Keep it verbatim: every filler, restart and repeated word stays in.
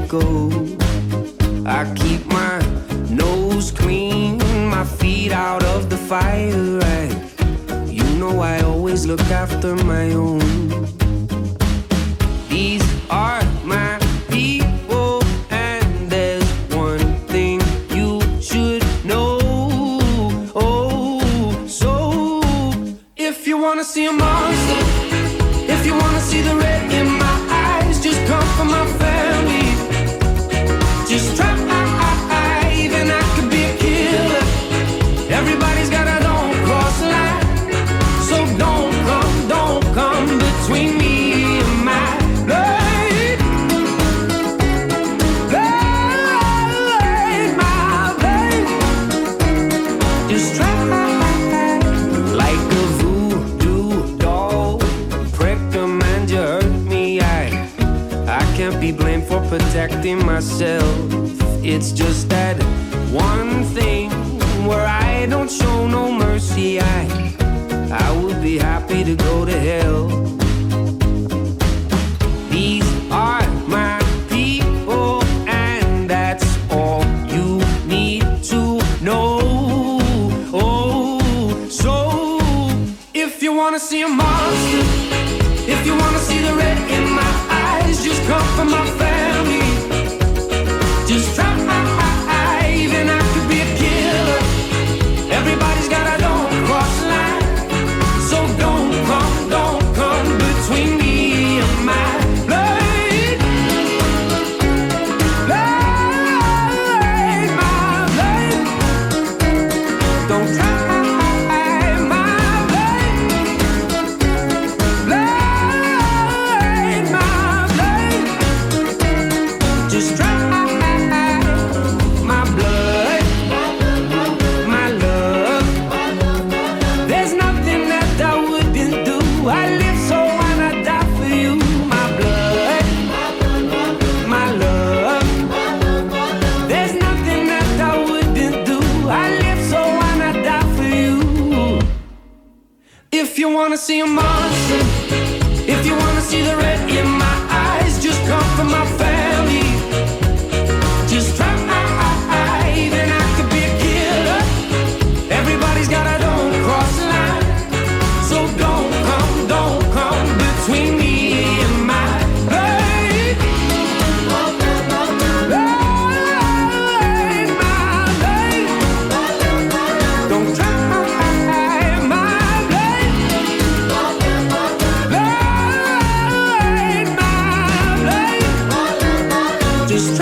go. I keep my nose clean, my feet out of the fire. I, you know I always look after my own. These are my people, and there's one thing you should know. Oh, so if you wanna see a monster, if you wanna see the red in my eyes, just come for my family. Just try, and I could be a killer. Everybody's got a don't cross the line, so don't come, don't come between me and my blood. Blood, my blood. Just try, like a voodoo doll. Prick them and you hurt me. I, I can't be blamed for protecting myself. It's just that one thing where I don't show no mercy. I, I would be happy to go to hell. These are my people, and that's all you need to know. Oh, so if you wanna see a monster, if you wanna see the red in my eyes, just come for my family. Just try, then I could be a killer. Everybody's got a don't cross the line, so don't come, don't come between me and my blood. Blood, my blood. Don't try my blood. Blood, my blood. Just try. If you wanna see a monster, if you wanna see the red in my eyes, just come for my family. Just try, then I could be a killer. Everybody's got a don't cross the line, so don't come, don't come between me and my blood. Blood, my blood. Don't try. Just